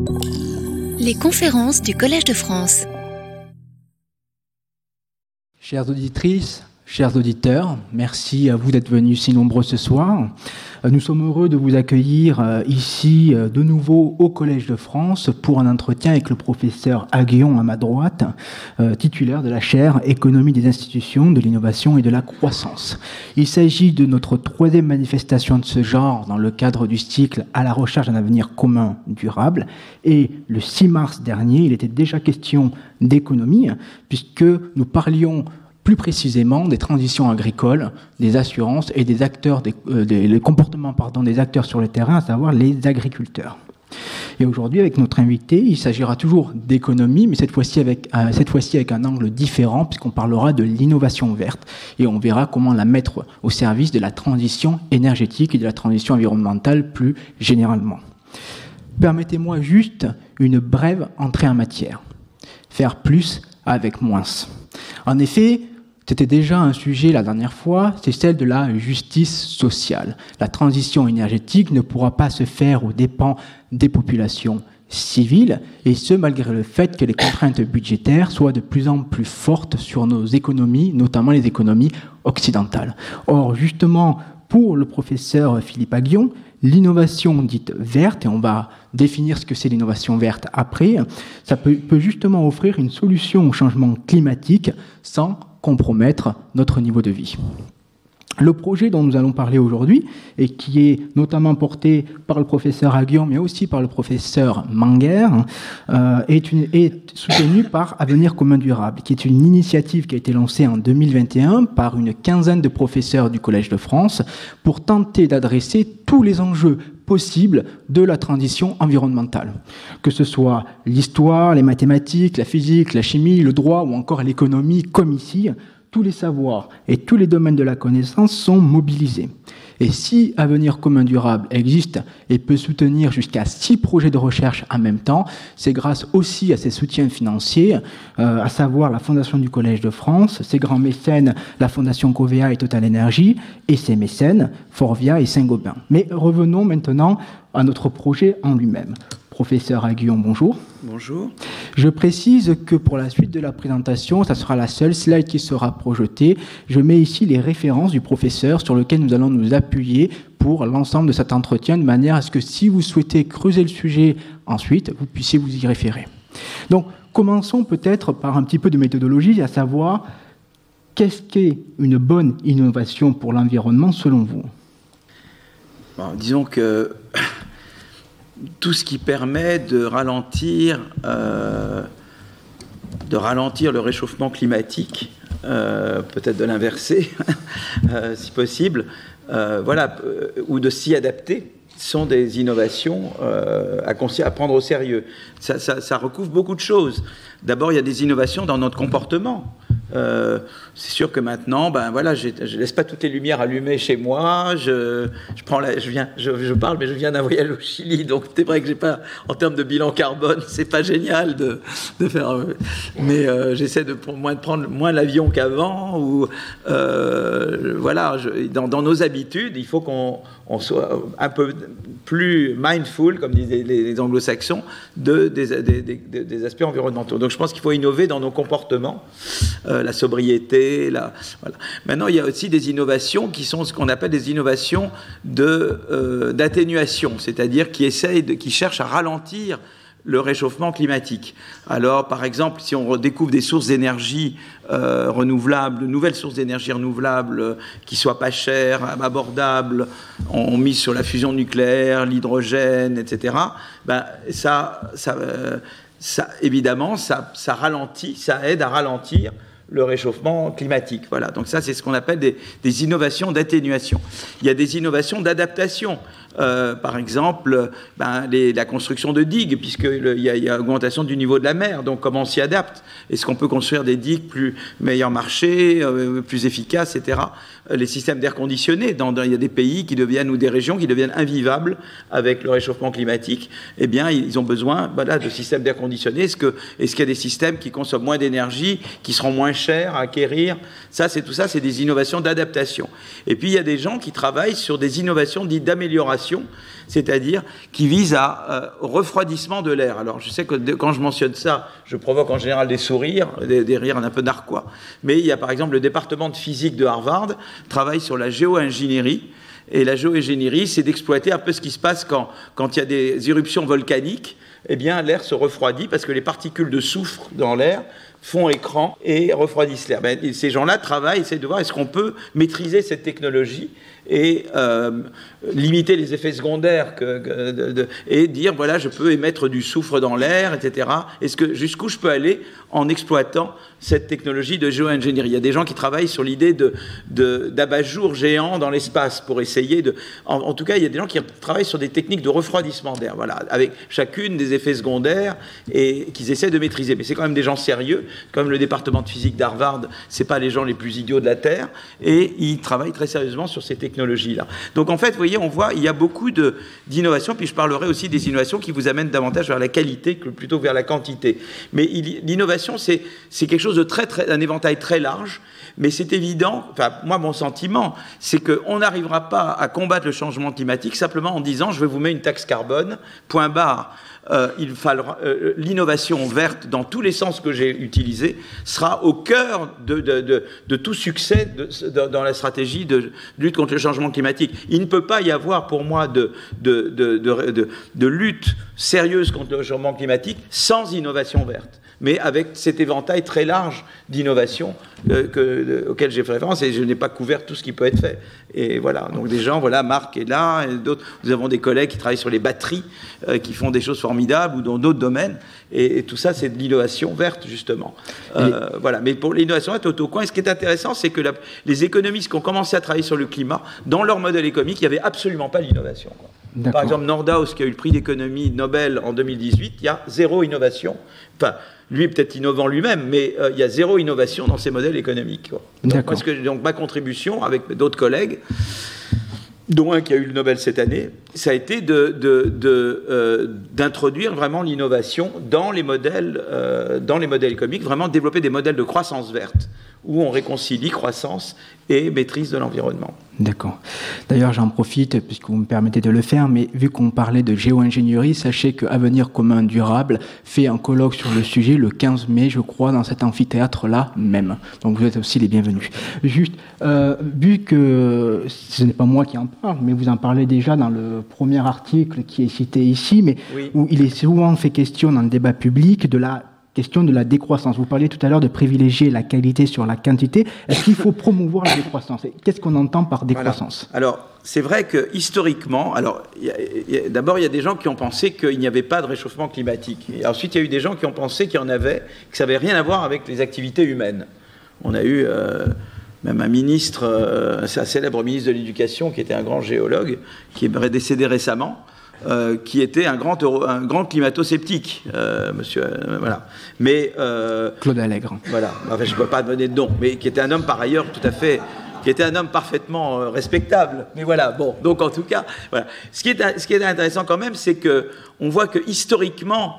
Les conférences du Collège de France. Chères auditrices, chers auditeurs, merci à vous d'être venus si nombreux ce soir. Nous sommes heureux de vous accueillir ici de nouveau au Collège de France pour un entretien avec le professeur Aguillon à ma droite, titulaire de la chaire Économie des institutions, de l'innovation et de la croissance. Il s'agit de notre troisième manifestation de ce genre dans le cadre du cycle à la recherche d'un avenir commun durable. Et le 6 mars dernier, il était déjà question d'économie puisque nous parlions plus précisément des transitions agricoles, des assurances et des acteurs, les comportements des acteurs sur le terrain, à savoir les agriculteurs. Et aujourd'hui, avec notre invité, il s'agira toujours d'économie, mais cette fois-ci avec un angle différent, puisqu'on parlera de l'innovation verte, et on verra comment la mettre au service de la transition énergétique et de la transition environnementale plus généralement. Permettez-moi juste une brève entrée en matière. Faire plus avec moins. En effet, c'était déjà un sujet la dernière fois, c'est celle de la justice sociale. La transition énergétique ne pourra pas se faire aux dépens des populations civiles, et ce, malgré le fait que les contraintes budgétaires soient de plus en plus fortes sur nos économies, notamment les économies occidentales. Or, justement, pour le professeur Philippe Aguillon, l'innovation dite verte, et on va définir ce que c'est l'innovation verte après, ça peut justement offrir une solution au changement climatique sans compromettre notre niveau de vie. Le projet dont nous allons parler aujourd'hui, et qui est notamment porté par le professeur Aguillon, mais aussi par le professeur Manger, est soutenu par Avenir commun durable, qui est une initiative qui a été lancée en 2021 par une quinzaine de professeurs du Collège de France pour tenter d'adresser tous les enjeux possibles de la transition environnementale. Que ce soit l'histoire, les mathématiques, la physique, la chimie, le droit ou encore l'économie, comme ici, tous les savoirs et tous les domaines de la connaissance sont mobilisés. Et si Avenir commun durable existe et peut soutenir jusqu'à 6 projets de recherche en même temps, c'est grâce aussi à ses soutiens financiers, à savoir la Fondation du Collège de France, ses grands mécènes, la Fondation Covea et Total Energy, et ses mécènes, Forvia et Saint-Gobain. Mais revenons maintenant à notre projet en lui-même. Professeur Aguillon, bonjour. Bonjour. Je précise que pour la suite de la présentation, ça sera la seule slide qui sera projetée. Je mets ici les références du professeur sur lesquelles nous allons nous appuyer pour l'ensemble de cet entretien, de manière à ce que si vous souhaitez creuser le sujet ensuite, vous puissiez vous y référer. Donc, commençons peut-être par un petit peu de méthodologie, à savoir qu'est-ce qu'est une bonne innovation pour l'environnement selon vous ? Bon, disons que tout ce qui permet de ralentir le réchauffement climatique, peut-être de l'inverser, si possible, ou de s'y adapter, sont des innovations à prendre au sérieux. Ça recouvre beaucoup de choses. D'abord, il y a des innovations dans notre comportement. C'est sûr que maintenant, je laisse pas toutes les lumières allumées chez moi. Je parle, mais je viens d'un voyage au Chili, donc c'est vrai que j'ai pas, en termes de bilan carbone, c'est pas génial de faire. Mais j'essaie de prendre moins l'avion qu'avant. Ou dans nos habitudes, il faut qu'on soit un peu plus mindful, comme disent les anglo-saxons, des aspects environnementaux. Donc je pense qu'il faut innover dans nos comportements, la sobriété. Voilà. Maintenant, il y a aussi des innovations qui sont ce qu'on appelle des innovations d'atténuation, c'est-à-dire qui cherchent à ralentir le réchauffement climatique. Alors, par exemple, si on redécouvre des sources d'énergie renouvelables, de nouvelles sources d'énergie renouvelables qui soient pas chères, abordables, on mise sur la fusion nucléaire, l'hydrogène, etc. Évidemment, ça ralentit, ça aide à ralentir le réchauffement climatique. Voilà. Donc ça, c'est ce qu'on appelle des innovations d'atténuation. Il y a des innovations d'adaptation. Par exemple, la construction de digues, puisqu'il y a augmentation du niveau de la mer. Donc comment on s'y adapte ? Est-ce qu'on peut construire des digues meilleur marché, plus efficaces, etc. Les systèmes d'air conditionné, il y a des pays ou des régions qui deviennent invivables avec le réchauffement climatique. Eh bien, ils ont besoin de systèmes d'air conditionné. Est-ce qu'il y a des systèmes qui consomment moins d'énergie, qui seront moins chers à acquérir ? Tout ça, c'est des innovations d'adaptation. Et puis, il y a des gens qui travaillent sur des innovations dites d'amélioration. d'évaporation, c'est-à-dire qui vise au refroidissement de l'air. Alors, je sais que quand je mentionne ça, je provoque en général des sourires, des rires un peu narquois. Mais il y a par exemple le département de physique de Harvard travaille sur la géo-ingénierie. Et la géo-ingénierie, c'est d'exploiter un peu ce qui se passe quand il y a des éruptions volcaniques. Eh bien, l'air se refroidit parce que les particules de soufre dans l'air font écran et refroidissent l'air. Ces gens-là travaillent, essayent de voir est-ce qu'on peut maîtriser cette technologie et limiter les effets secondaires et dire, voilà, je peux émettre du soufre dans l'air, etc. Jusqu'où je peux aller en exploitant cette technologie de géo-ingénierie. Il y a des gens qui travaillent sur l'idée d'abat-jour géant dans l'espace pour essayer de... En tout cas, il y a des gens qui travaillent sur des techniques de refroidissement d'air, voilà, avec chacune des effets secondaires et qu'ils essaient de maîtriser. Mais c'est quand même des gens sérieux, comme le département de physique d'Harvard, c'est pas les gens les plus idiots de la Terre, et ils travaillent très sérieusement sur ces technologies-là. Donc en fait, vous voyez, on voit, il y a beaucoup d'innovations, puis je parlerai aussi des innovations qui vous amènent davantage vers la qualité que plutôt vers la quantité. Mais l'innovation, c'est quelque chose de un éventail très large, mais c'est évident, enfin, moi, mon sentiment, c'est qu'on n'arrivera pas à combattre le changement climatique simplement en disant, je vais vous mettre une taxe carbone, point barre. Il faudra l'innovation verte, dans tous les sens que j'ai utilisés, sera au cœur de tout succès dans la stratégie de lutte contre le changement climatique. Il ne peut pas y avoir, pour moi, de lutte sérieuse contre le changement climatique sans innovation verte, mais avec cet éventail très large d'innovation auquel j'ai fait référence, et je n'ai pas couvert tout ce qui peut être fait. Et voilà, donc des gens, voilà, Marc est là, et d'autres, nous avons des collègues qui travaillent sur les batteries, qui font des choses formidables, ou dans d'autres domaines, et tout ça, c'est de l'innovation verte, justement. Voilà, mais pour l'innovation verte, au coin, ce qui est intéressant, c'est que les économistes qui ont commencé à travailler sur le climat, dans leur modèle économique, il n'y avait absolument pas l'innovation, quoi. Par exemple, Nordhaus, qui a eu le prix d'économie Nobel en 2018, il y a zéro innovation. Enfin, lui est peut-être innovant lui-même, mais il y a zéro innovation dans ses modèles économiques, quoi. Donc ma contribution, avec d'autres collègues, dont un qui a eu le Nobel cette année, ça a été d'introduire vraiment l'innovation dans les modèles économiques, vraiment développer des modèles de croissance verte, où on réconcilie croissance et maîtrise de l'environnement. D'accord. D'ailleurs, j'en profite, puisque vous me permettez de le faire, mais vu qu'on parlait de géo-ingénierie, sachez que Avenir commun durable fait un colloque sur le sujet le 15 mai, je crois, dans cet amphithéâtre-là même. Donc vous êtes aussi les bienvenus. Juste, vu que ce n'est pas moi qui en parle, mais vous en parlez déjà dans le premier article qui est cité ici, mais oui, où il est souvent fait question dans le débat public de la question de la décroissance. Vous parliez tout à l'heure de privilégier la qualité sur la quantité. Est-ce qu'il faut promouvoir la décroissance? Qu'est-ce qu'on entend par décroissance? Voilà. Alors, c'est vrai que historiquement, d'abord, il y a des gens qui ont pensé qu'il n'y avait pas de réchauffement climatique. Et ensuite, il y a eu des gens qui ont pensé qu'il y en avait, que ça n'avait rien à voir avec les activités humaines. On a eu même un ministre, un célèbre ministre de l'Éducation, qui était un grand géologue, qui est décédé récemment, qui était un grand climato-sceptique, monsieur, voilà. Mais Claude Allègre. Voilà. Enfin, je ne peux pas donner de nom, mais qui était un homme par ailleurs tout à fait, qui était un homme parfaitement respectable. Mais voilà. Bon. Donc en tout cas, voilà. Ce qui est intéressant quand même, c'est que on voit que historiquement,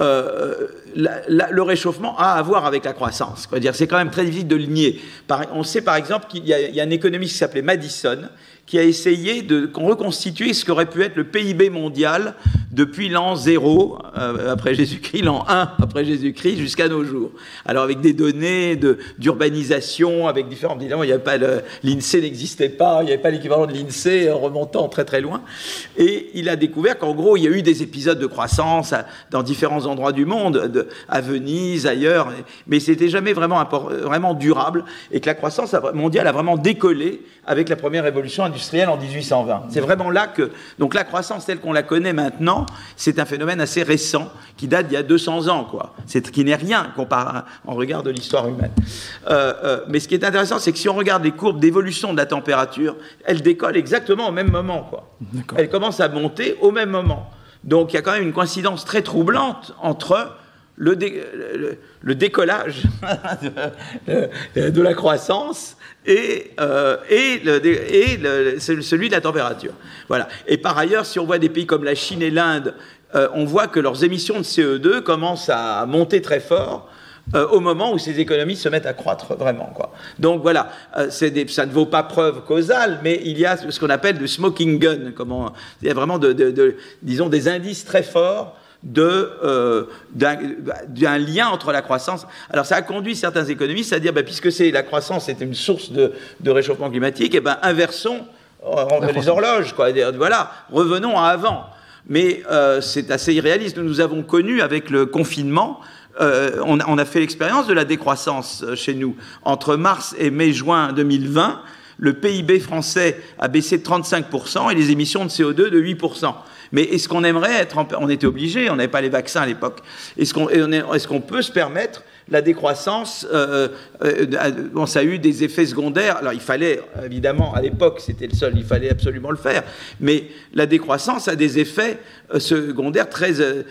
le réchauffement a à voir avec la croissance. C'est quand même très difficile de le nier. On sait par exemple qu'il y a un économiste qui s'appelait Madison, qui a essayé de reconstituer ce qu'aurait pu être le PIB mondial depuis l'an 0 après Jésus-Christ, l'an 1 après Jésus-Christ, jusqu'à nos jours. Alors avec des données d'urbanisation, avec différents... Évidemment, il n'y avait pas l'INSEE n'existait pas, il n'y avait pas l'équivalent de l'INSEE remontant très très loin. Et il a découvert qu'en gros, il y a eu des épisodes de croissance dans différents endroits du monde, à Venise, ailleurs, mais c'était jamais vraiment durable, et que la croissance mondiale a vraiment décollé avec la première révolution industrielle en 1820. C'est vraiment là que... Donc la croissance telle qu'on la connaît maintenant, c'est un phénomène assez récent, qui date d'il y a 200 ans, quoi. Qui n'est rien en regard de l'histoire humaine. Mais ce qui est intéressant, c'est que si on regarde les courbes d'évolution de la température, elles décollent exactement au même moment, quoi. Elles commencent à monter au même moment. Donc il y a quand même une coïncidence très troublante entre le décollage de la croissance et celui de la température. Voilà. Et par ailleurs, si on voit des pays comme la Chine et l'Inde, on voit que leurs émissions de CO2 commencent à monter très fort au moment où ces économies se mettent à croître vraiment, quoi. Donc voilà, ça ne vaut pas preuve causale, mais il y a ce qu'on appelle le smoking gun. Il y a vraiment, disons, des indices très forts d'un lien entre la croissance. Alors ça a conduit certains économistes à dire, puisque la croissance est une source de réchauffement climatique, inversons les horloges, quoi. Voilà, revenons à avant. Mais c'est assez irréaliste. Nous avons connu avec le confinement, on a fait l'expérience de la décroissance chez nous. Entre mars et mai-juin 2020, le PIB français a baissé de 35% et les émissions de CO2 de 8%. Mais est-ce qu'on aimerait être... On était obligés, on n'avait pas les vaccins à l'époque. Est-ce qu'on peut se permettre la décroissance? Ça a eu des effets secondaires. Alors il fallait, évidemment, à l'époque, c'était le seul, il fallait absolument le faire. Mais la décroissance a des effets secondaires très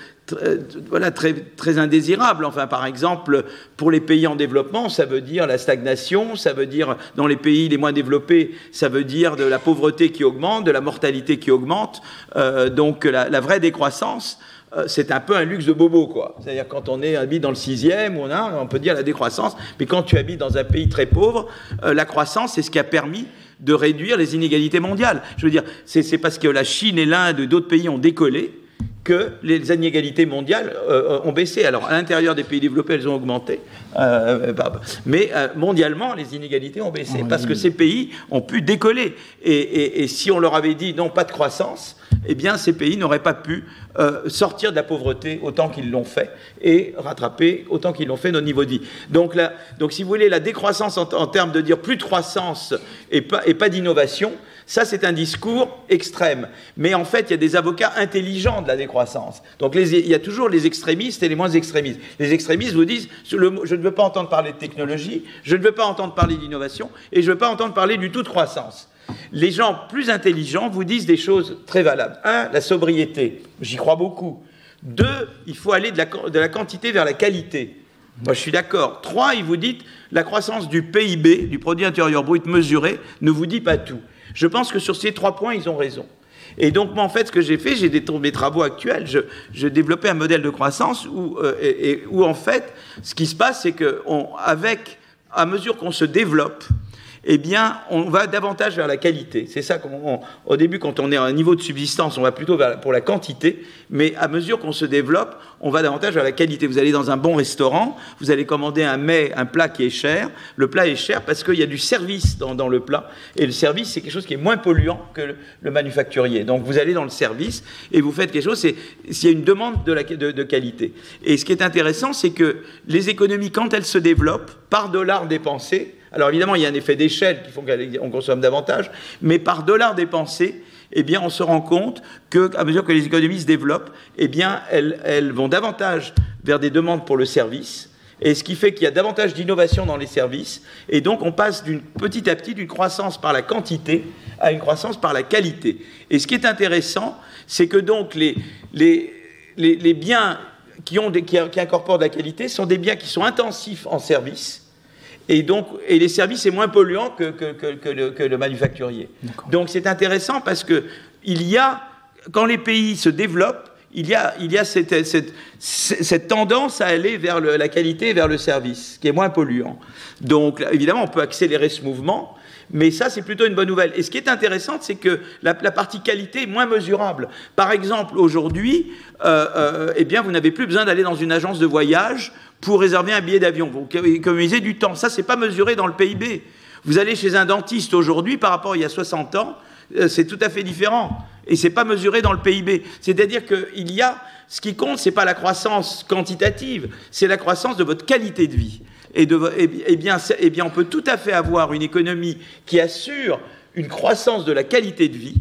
indésirables. Enfin, par exemple, pour les pays en développement, ça veut dire la stagnation, ça veut dire, dans les pays les moins développés, ça veut dire de la pauvreté qui augmente, de la mortalité qui augmente. Donc la vraie décroissance, c'est un peu un luxe de bobo, quoi. C'est-à-dire quand on habite dans le 6e, on peut dire la décroissance, mais quand tu habites dans un pays très pauvre, la croissance, c'est ce qui a permis de réduire les inégalités mondiales. Je veux dire, c'est parce que la Chine et l'Inde et d'autres pays ont décollé que les inégalités mondiales ont baissé. Alors, à l'intérieur des pays développés, elles ont augmenté. Mais mondialement, les inégalités ont baissé parce que ces pays ont pu décoller. Et si on leur avait dit non, pas de croissance, eh bien, ces pays n'auraient pas pu sortir de la pauvreté autant qu'ils l'ont fait et rattraper autant qu'ils l'ont fait nos niveaux de vie. Donc, si vous voulez, la décroissance en termes de dire plus de croissance et pas d'innovation, ça, c'est un discours extrême. Mais en fait, il y a des avocats intelligents de la décroissance. Donc, il y a toujours les extrémistes et les moins extrémistes. Les extrémistes vous disent, je ne veux pas entendre parler de technologie, je ne veux pas entendre parler d'innovation, et je ne veux pas entendre parler du tout de croissance. Les gens plus intelligents vous disent des choses très valables. 1, la sobriété. J'y crois beaucoup. 2, il faut aller de la quantité vers la qualité. Moi, je suis d'accord. 3, ils vous disent, la croissance du PIB, du produit intérieur brut mesuré, ne vous dit pas tout. Je pense que sur ces 3 points, ils ont raison. Et donc, moi, en fait, ce que j'ai fait, mes travaux actuels, je développais un modèle de croissance où en fait, ce qui se passe, c'est à mesure qu'on se développe, eh bien, on va davantage vers la qualité. C'est ça au début, quand on est à un niveau de subsistance, on va plutôt pour la quantité, mais à mesure qu'on se développe, on va davantage vers la qualité. Vous allez dans un bon restaurant, vous allez commander un plat qui est cher. Le plat est cher parce qu'il y a du service dans le plat, et le service, c'est quelque chose qui est moins polluant que le manufacturier. Donc, vous allez dans le service et vous faites quelque chose, s'il y a une demande de qualité. Et ce qui est intéressant, c'est que les économies, quand elles se développent, par dollar dépensé, alors évidemment, il y a un effet d'échelle qui font qu'on consomme davantage, mais par dollar dépensé, eh bien, on se rend compte qu'à mesure que les économies se développent, eh bien, elles vont davantage vers des demandes pour le service, et ce qui fait qu'il y a davantage d'innovation dans les services, et donc on passe petit à petit d'une croissance par la quantité à une croissance par la qualité. Et ce qui est intéressant, c'est que donc les biens qui incorporent de la qualité sont des biens qui sont intensifs en service. Et les services, c'est moins polluant que le manufacturier. D'accord. Donc c'est intéressant parce que quand les pays se développent, il y a cette tendance à aller vers la qualité et vers le service, qui est moins polluant. Donc évidemment, on peut accélérer ce mouvement, mais ça, c'est plutôt une bonne nouvelle. Et ce qui est intéressant, c'est que la partie qualité est moins mesurable. Par exemple, aujourd'hui, eh bien, vous n'avez plus besoin d'aller dans une agence de voyage pour réserver un billet d'avion. Vous économisez du temps. Ça, c'est pas mesuré dans le PIB. Vous allez chez un dentiste aujourd'hui, par rapport à il y a 60 ans, c'est tout à fait différent. Et c'est pas mesuré dans le PIB. C'est-à-dire ce qui compte, c'est pas la croissance quantitative, c'est la croissance de votre qualité de vie. Et bien, on peut tout à fait avoir une économie qui assure une croissance de la qualité de vie.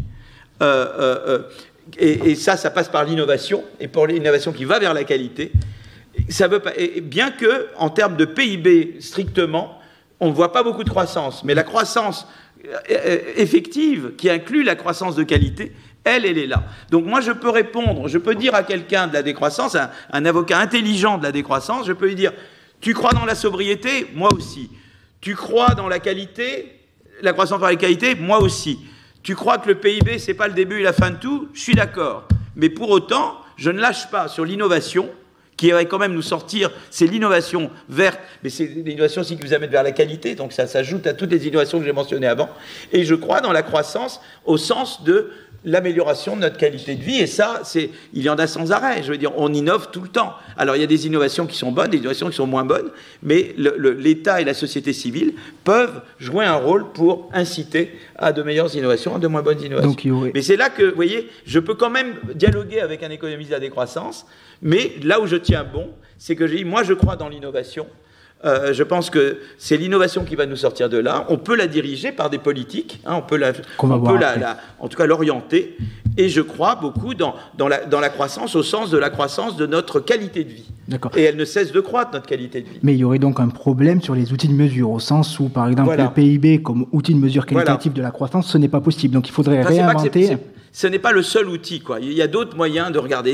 Et ça passe par l'innovation, et pour l'innovation qui va vers la qualité. Ça veut pas, et bien que, en termes de PIB strictement, on ne voit pas beaucoup de croissance, mais la croissance effective, qui inclut la croissance de qualité, elle est là. Donc moi, je peux dire à quelqu'un de la décroissance, un avocat intelligent de la décroissance, je peux lui dire, tu crois dans la sobriété? Moi aussi. Tu crois dans la qualité, la croissance par la qualité? Moi aussi. Tu crois que le PIB, c'est pas le début et la fin de tout? Je suis d'accord. Mais pour autant, je ne lâche pas sur l'innovation, qui va quand même nous sortir, c'est l'innovation verte, mais c'est l'innovation aussi qui vous amène vers la qualité, donc ça s'ajoute à toutes les innovations que j'ai mentionnées avant. Et je crois dans la croissance au sens de l'amélioration de notre qualité de vie, et ça, il y en a sans arrêt. Je veux dire, on innove tout le temps. Alors, il y a des innovations qui sont bonnes, des innovations qui sont moins bonnes, mais l'État et la société civile peuvent jouer un rôle pour inciter à de meilleures innovations, à de moins bonnes innovations. Donc, mais c'est là que, vous voyez, je peux quand même dialoguer avec un économiste de la décroissance, mais là où je tiens bon, c'est que j'ai dit, moi, je crois dans l'innovation. Je pense que c'est l'innovation qui va nous sortir de là. On peut la diriger par des politiques, hein, on peut en tout cas l'orienter. Et je crois beaucoup dans la croissance, au sens de la croissance de notre qualité de vie. Et elle ne cesse de croître, notre qualité de vie. Mais il y aurait donc un problème sur les outils de mesure, au sens où, par exemple, le PIB comme outil de mesure qualitative de la croissance, ce n'est pas possible. Donc il faudrait réinventer... Ce n'est pas le seul outil, quoi. Il y a d'autres moyens de regarder.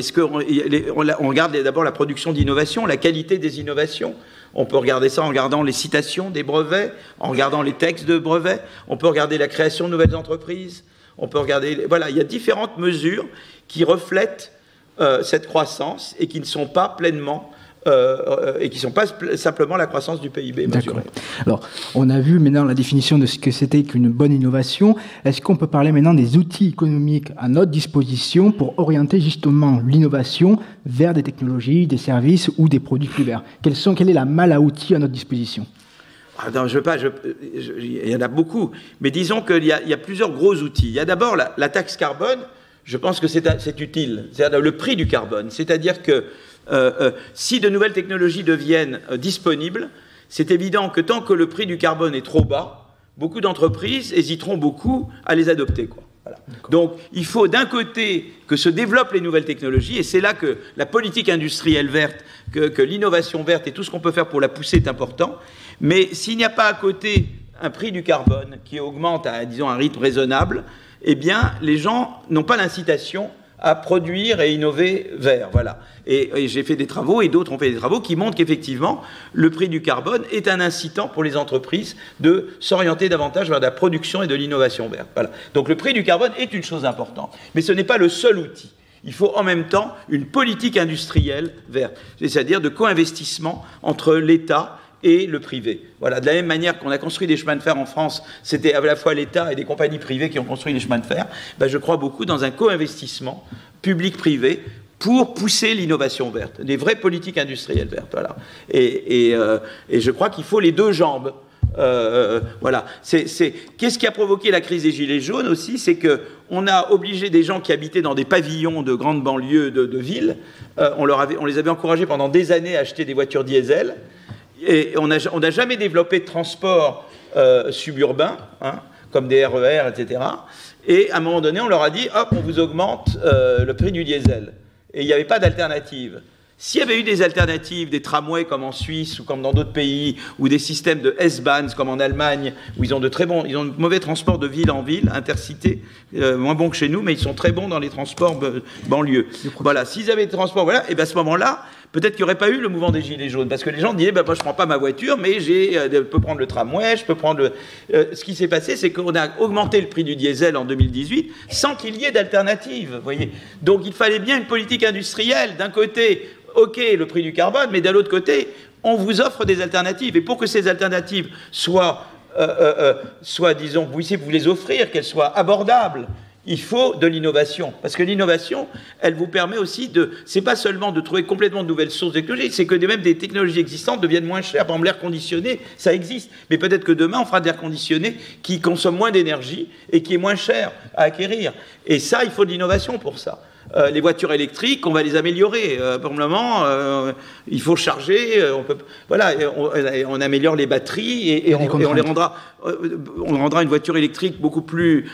On regarde d'abord la production d'innovation, la qualité des innovations. On peut regarder ça en regardant les citations des brevets, en regardant les textes de brevets. On peut regarder la création de nouvelles entreprises. On peut regarder... Voilà, il y a différentes mesures qui reflètent cette croissance et qui ne sont pas pleinement... et qui ne sont pas simplement la croissance du PIB mesuré. Alors, on a vu maintenant la définition de ce que c'était qu'une bonne innovation. Est-ce qu'on peut parler maintenant des outils économiques à notre disposition pour orienter justement l'innovation vers des technologies, des services ou des produits plus verts? Quelle est la malle à outils à notre disposition? Non, il y en a beaucoup, mais disons qu'il y a plusieurs gros outils. Il y a d'abord la taxe carbone. Je pense que c'est utile. C'est-à-dire le prix du carbone. C'est-à-dire que si de nouvelles technologies deviennent disponibles, c'est évident que tant que le prix du carbone est trop bas, beaucoup d'entreprises hésiteront beaucoup à les adopter, quoi. Voilà. Donc il faut d'un côté que se développent les nouvelles technologies, et c'est là que la politique industrielle verte, que l'innovation verte et tout ce qu'on peut faire pour la pousser est important. Mais s'il n'y a pas à côté un prix du carbone qui augmente à, disons, un rythme raisonnable, eh bien les gens n'ont pas l'incitation à produire et innover vert. Voilà. Et j'ai fait des travaux, et d'autres ont fait des travaux, qui montrent qu'effectivement, le prix du carbone est un incitant pour les entreprises de s'orienter davantage vers la production et de l'innovation verte. Voilà. Donc le prix du carbone est une chose importante. Mais ce n'est pas le seul outil. Il faut en même temps une politique industrielle verte, c'est-à-dire de co-investissement entre l'État et le privé. Voilà, de la même manière qu'on a construit des chemins de fer en France, c'était à la fois l'État et des compagnies privées qui ont construit les chemins de fer, je crois beaucoup dans un co-investissement public-privé pour pousser l'innovation verte, des vraies politiques industrielles vertes. Voilà. Et je crois qu'il faut les deux jambes. Voilà. Qu'est-ce qui a provoqué la crise des Gilets jaunes aussi? C'est qu'on a obligé des gens qui habitaient dans des pavillons de grandes banlieues de villes, on les avait encouragés pendant des années à acheter des voitures diesel. Et on n'a jamais développé de transport suburbain, hein, comme des RER, etc. Et à un moment donné, on leur a dit, hop, on vous augmente le prix du diesel. Et il n'y avait pas d'alternative. S'il y avait eu des alternatives, des tramways comme en Suisse ou comme dans d'autres pays, ou des systèmes de S-Bahn comme en Allemagne, où ils ont de mauvais transports de ville en ville, intercités, moins bons que chez nous, mais ils sont très bons dans les transports banlieues. Voilà, s'ils avaient des transports, voilà, et bien à ce moment-là, peut-être qu'il n'y aurait pas eu le mouvement des Gilets jaunes, parce que les gens disaient, moi je ne prends pas ma voiture, mais je peux prendre le tramway, je peux prendre ce qui s'est passé, c'est qu'on a augmenté le prix du diesel en 2018 sans qu'il y ait d'alternative, voyez. Donc il fallait bien une politique industrielle, d'un côté, ok, le prix du carbone, mais de l'autre côté, on vous offre des alternatives. Et pour que ces alternatives soient disons, vous les offrir, qu'elles soient abordables, il faut de l'innovation. Parce que l'innovation, elle vous permet aussi c'est pas seulement de trouver complètement de nouvelles sources de technologies, c'est que même des technologies existantes deviennent moins chères. Par exemple, l'air conditionné, ça existe. Mais peut-être que demain, on fera de l'air conditionné qui consomme moins d'énergie et qui est moins cher à acquérir. Et ça, il faut de l'innovation pour ça. Les voitures électriques, on va les améliorer. Pour le moment, il faut charger. On améliore les batteries et on les rendra. On rendra une voiture électrique beaucoup plus,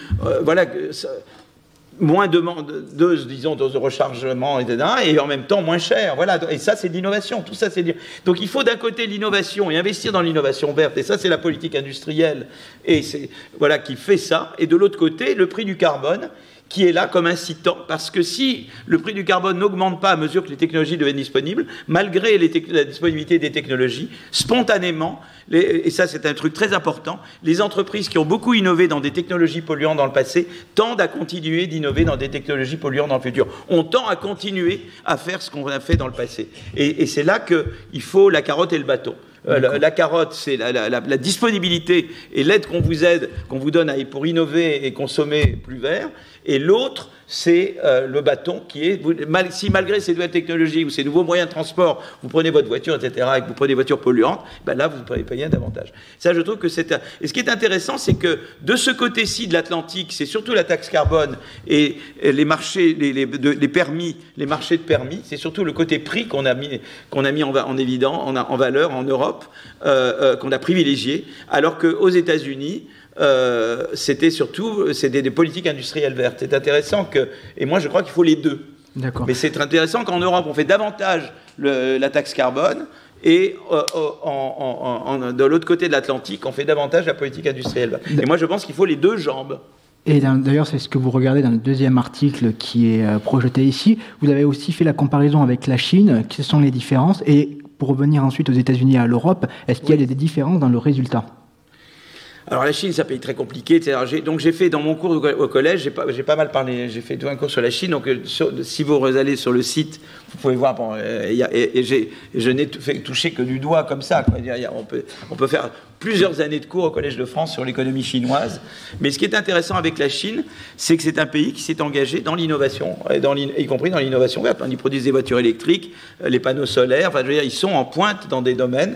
moins demandeuse, disons, de rechargement, etc., et en même temps moins cher. Voilà. Et ça, c'est de l'innovation. Tout ça, c'est donc il faut d'un côté l'innovation et investir dans l'innovation verte. Et ça, c'est la politique industrielle. Et c'est qui fait ça. Et de l'autre côté, le prix du carbone, qui est là comme incitant, parce que si le prix du carbone n'augmente pas à mesure que les technologies deviennent disponibles, malgré la disponibilité des technologies, spontanément, et ça c'est un truc très important, les entreprises qui ont beaucoup innové dans des technologies polluantes dans le passé tendent à continuer d'innover dans des technologies polluantes dans le futur. On tend à continuer à faire ce qu'on a fait dans le passé. Et c'est là qu'il faut la carotte et le bâton. La carotte, c'est la disponibilité et l'aide qu'on vous donne pour innover et consommer plus vert. Et l'autre, c'est le bâton qui est, si malgré ces nouvelles technologies ou ces nouveaux moyens de transport, vous prenez votre voiture, etc., et que vous prenez des voitures polluantes, ben là, vous ne payez davantage. Ça, je trouve que c'est... Et ce qui est intéressant, c'est que de ce côté-ci de l'Atlantique, c'est surtout la taxe carbone et les marchés, les permis, les marchés de permis, c'est surtout le côté prix qu'on a mis en évidence, en valeur en Europe, qu'on a privilégié, alors qu'aux États-Unis, c'était des politiques industrielles vertes. C'est intéressant et moi je crois qu'il faut les deux. D'accord. Mais c'est intéressant qu'en Europe on fait davantage la taxe carbone et de l'autre côté de l'Atlantique on fait davantage la politique industrielle verte. Et moi je pense qu'il faut les deux jambes. Et d'ailleurs, c'est ce que vous regardez dans le deuxième article qui est projeté ici. Vous avez aussi fait la comparaison avec la Chine. Quelles sont les différences? Et pour revenir ensuite aux États-Unis et à l'Europe, est-ce qu'il y a des différences dans le résultat? Alors la Chine, c'est un pays très compliqué, etc. Donc j'ai fait dans mon cours au collège, j'ai pas mal parlé, j'ai fait tout un cours sur la Chine. Donc si vous allez sur le site, vous pouvez voir. Bon, je n'ai touché que du doigt comme ça. Quoi. On peut faire plusieurs années de cours au Collège de France sur l'économie chinoise. Mais ce qui est intéressant avec la Chine, c'est que c'est un pays qui s'est engagé dans l'innovation, y compris dans l'innovation verte. Ils produisent des voitures électriques, les panneaux solaires. Enfin, je veux dire, ils sont en pointe dans des domaines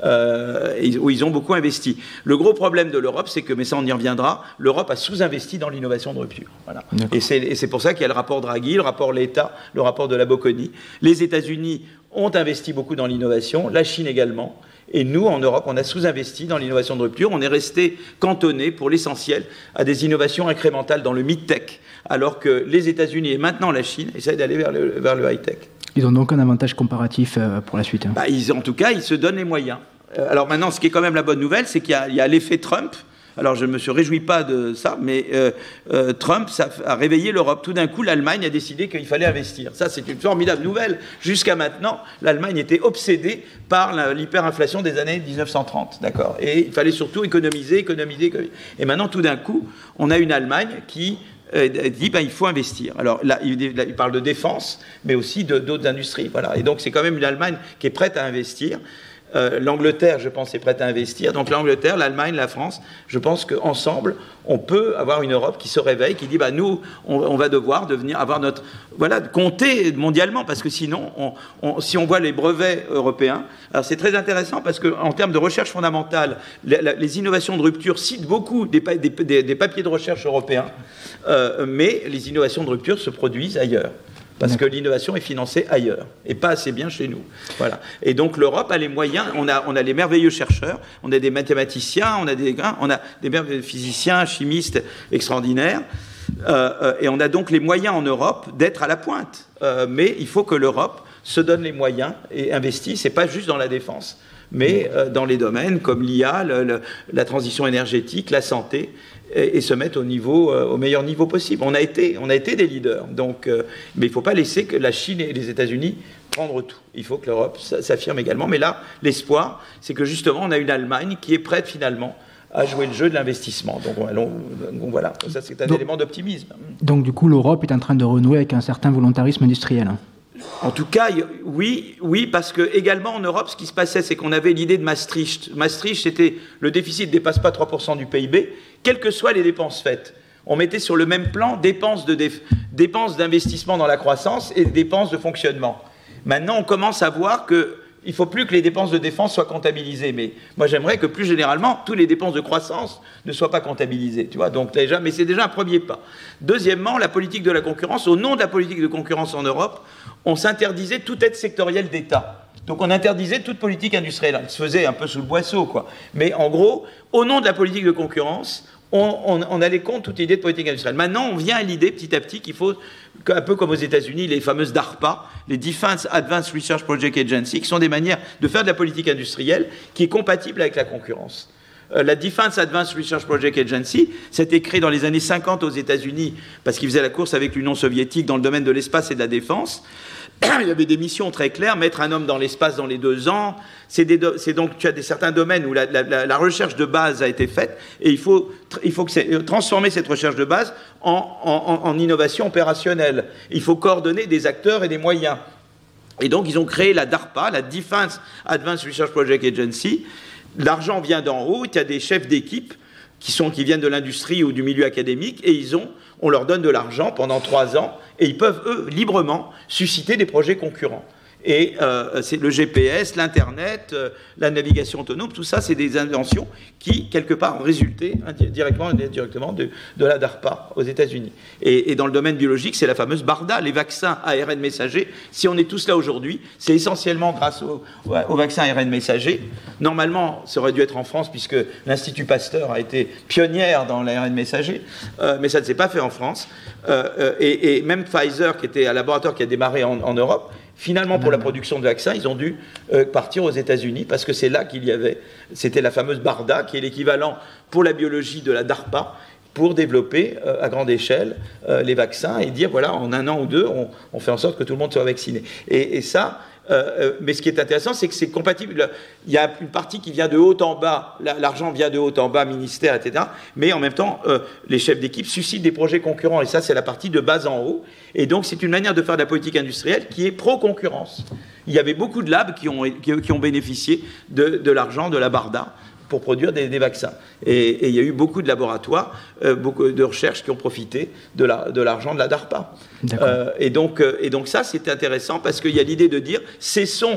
où ils ont beaucoup investi. Le gros problème de l'Europe, c'est que, mais ça on y reviendra, l'Europe a sous-investi dans l'innovation de rupture. Voilà. Et c'est pour ça qu'il y a le rapport Draghi, le rapport Letta, le rapport de la Bocconi. Les États-Unis ont investi beaucoup dans l'innovation, la Chine également. Et nous, en Europe, on a sous-investi dans l'innovation de rupture. On est resté cantonné, pour l'essentiel, à des innovations incrémentales dans le mid-tech, alors que les États-Unis et maintenant la Chine essayent d'aller vers le high-tech. Ils ont donc un avantage comparatif pour la suite. En tout cas, ils se donnent les moyens. Alors maintenant, ce qui est quand même la bonne nouvelle, c'est qu'il y a l'effet Trump. Alors je ne me réjouis pas de ça, mais Trump ça a réveillé l'Europe. Tout d'un coup, l'Allemagne a décidé qu'il fallait investir. Ça, c'est une formidable nouvelle. Jusqu'à maintenant, l'Allemagne était obsédée par l'hyperinflation des années 1930. D'accord. Et il fallait surtout économiser. Et maintenant, tout d'un coup, on a une Allemagne qui dit il faut investir. Alors là, il parle de défense, mais aussi d'autres industries. Voilà. Et donc, c'est quand même une Allemagne qui est prête à investir. L'Angleterre, je pense, est prête à investir. Donc l'Angleterre, l'Allemagne, la France, je pense qu'ensemble, on peut avoir une Europe qui se réveille, qui dit nous, on va devoir avoir compter mondialement, parce que sinon, si on voit les brevets européens, alors c'est très intéressant parce qu'en termes de recherche fondamentale, les innovations de rupture citent beaucoup des papiers de recherche européens, mais les innovations de rupture se produisent ailleurs. Parce que l'innovation est financée ailleurs, et pas assez bien chez nous. Voilà. Et donc l'Europe a les moyens, on a les merveilleux chercheurs, on a des mathématiciens, on a des merveilleux physiciens, chimistes extraordinaires, et on a donc les moyens en Europe d'être à la pointe. Mais il faut que l'Europe se donne les moyens et investisse, c'est pas juste dans la défense, mais dans les domaines comme l'IA, la transition énergétique, la santé, et se mettre au meilleur niveau possible. On a été des leaders, donc, mais il ne faut pas laisser que la Chine et les États-Unis prendre tout. Il faut que l'Europe s'affirme également. Mais là, l'espoir, c'est que justement, on a une Allemagne qui est prête finalement à jouer le jeu de l'investissement. Donc voilà, ça c'est un élément d'optimisme. Donc du coup, l'Europe est en train de renouer avec un certain volontarisme industriel. En tout cas, oui, parce que également en Europe, ce qui se passait, c'est qu'on avait l'idée de Maastricht. Maastricht, c'était le déficit ne dépasse pas 3% du PIB, quelles que soient les dépenses faites. On mettait sur le même plan dépenses d'investissement dans la croissance et dépenses de fonctionnement. Maintenant, on commence à voir qu'il ne faut plus que les dépenses de défense soient comptabilisées. Mais moi, j'aimerais que plus généralement, toutes les dépenses de croissance ne soient pas comptabilisées. Tu vois, mais c'est déjà un premier pas. Deuxièmement, la politique de la concurrence. Au nom de la politique de concurrence en Europe, on s'interdisait toute aide sectorielle d'État. Donc on interdisait toute politique industrielle. Elle se faisait un peu sous le boisseau, quoi. Mais en gros, au nom de la politique de concurrence, on allait contre toute idée de politique industrielle. Maintenant, on vient à l'idée, petit à petit, qu'il faut, un peu comme aux États-Unis, les fameuses DARPA, les Defense Advanced Research Project Agency, qui sont des manières de faire de la politique industrielle qui est compatible avec la concurrence. La Defense Advanced Research Project Agency, c'était créé dans les années 50 aux États-Unis parce qu'ils faisaient la course avec l'Union soviétique dans le domaine de l'espace et de la défense. Il y avait des missions très claires, mettre un homme dans l'espace dans les 2 ans. C'est donc, tu as certains domaines où la recherche de base a été faite et il faut transformer cette recherche de base en innovation opérationnelle. Il faut coordonner des acteurs et des moyens. Et donc, ils ont créé la DARPA, la Defense Advanced Research Project Agency. L'argent vient d'en haut, il y a des chefs d'équipe qui viennent de l'industrie ou du milieu académique, et on leur donne de l'argent pendant 3 ans, et ils peuvent, eux, librement susciter des projets concurrents. Et c'est le GPS, l'Internet, la navigation autonome, tout ça, c'est des inventions qui, quelque part, ont résulté directement ou indirectement de la DARPA aux États-Unis. Et dans le domaine biologique, c'est la fameuse BARDA, les vaccins ARN messagers. Si on est tous là aujourd'hui, c'est essentiellement grâce aux vaccins ARN messagers. Normalement, ça aurait dû être en France, puisque l'Institut Pasteur a été pionnière dans l'ARN messager, mais ça ne s'est pas fait en France. Et même Pfizer, qui était un laboratoire qui a démarré en Europe, finalement, pour la production de vaccins, ils ont dû partir aux États-Unis parce que c'est là c'était la fameuse BARDA, qui est l'équivalent pour la biologie de la DARPA, pour développer à grande échelle les vaccins et dire, voilà, en 1 an ou 2, on fait en sorte que tout le monde soit vacciné. Et ça, mais ce qui est intéressant, c'est que c'est compatible. Il y a une partie qui vient de haut en bas, l'argent vient de haut en bas, ministère, etc. Mais en même temps, les chefs d'équipe suscitent des projets concurrents. Et ça, c'est la partie de bas en haut. Et donc, c'est une manière de faire de la politique industrielle qui est pro-concurrence. Il y avait beaucoup de labs qui ont bénéficié de l'argent de la BARDA pour produire des vaccins. Et il y a eu beaucoup de laboratoires, beaucoup de recherches qui ont profité de l'argent de la DARPA. Et donc ça, c'est intéressant parce qu'il y a l'idée de dire cessons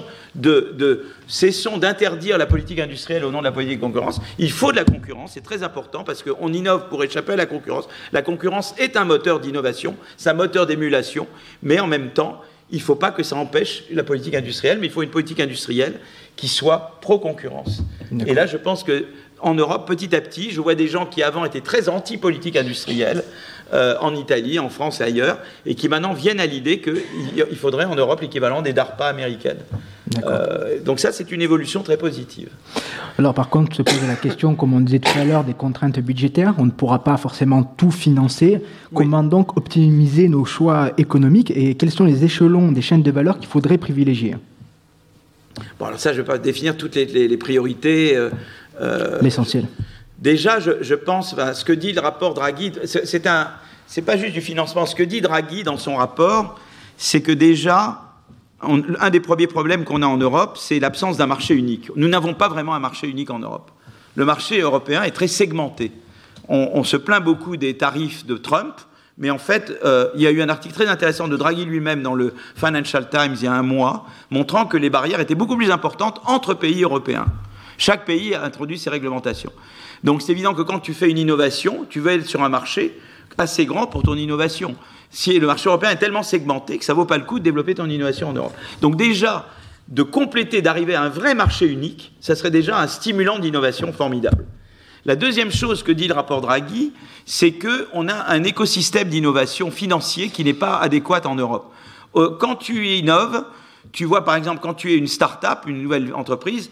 d'interdire la politique industrielle au nom de la politique de concurrence. Il faut de la concurrence, c'est très important parce qu'on innove pour échapper à la concurrence. La concurrence est un moteur d'innovation, c'est un moteur d'émulation, mais en même temps, il ne faut pas que ça empêche la politique industrielle, mais il faut une politique industrielle qui soit pro-concurrence. Et là, je pense qu'en Europe, petit à petit, je vois des gens qui avant étaient très anti-politique industrielle, en Italie, en France et ailleurs, et qui maintenant viennent à l'idée qu'il faudrait en Europe l'équivalent des DARPA américaines. Donc ça, c'est une évolution très positive. Alors par contre, se pose la question, comme on disait tout à l'heure, des contraintes budgétaires. On ne pourra pas forcément tout financer. Comment donc optimiser nos choix économiques et quels sont les échelons des chaînes de valeur qu'il faudrait privilégier? Bon, alors ça, je ne vais pas définir toutes les priorités. L'essentiel. Déjà, je pense, ce que dit le rapport Draghi, c'est pas juste du financement. Ce que dit Draghi dans son rapport, c'est que déjà, un des premiers problèmes qu'on a en Europe, c'est l'absence d'un marché unique. Nous n'avons pas vraiment un marché unique en Europe. Le marché européen est très segmenté. On se plaint beaucoup des tarifs de Trump, mais en fait, il y a eu un article très intéressant de Draghi lui-même dans le Financial Times il y a 1 mois, montrant que les barrières étaient beaucoup plus importantes entre pays européens. Chaque pays a introduit ses réglementations. Donc c'est évident que quand tu fais une innovation, tu veux être sur un marché assez grand pour ton innovation. Si le marché européen est tellement segmenté que ça ne vaut pas le coup de développer ton innovation en Europe. Donc déjà, de compléter, d'arriver à un vrai marché unique, ça serait déjà un stimulant d'innovation formidable. La deuxième chose que dit le rapport Draghi, c'est qu'on a un écosystème d'innovation financier qui n'est pas adéquat en Europe. Quand tu innoves, tu vois, par exemple, quand tu es une start-up, une nouvelle entreprise,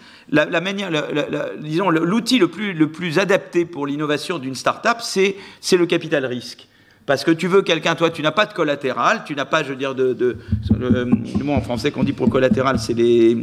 disons, l'outil le plus adapté pour l'innovation d'une start-up, c'est le capital risque. Parce que tu veux quelqu'un, toi, tu n'as pas de collatéral, tu n'as pas, je veux dire, le mot en français qu'on dit pour collatéral, c'est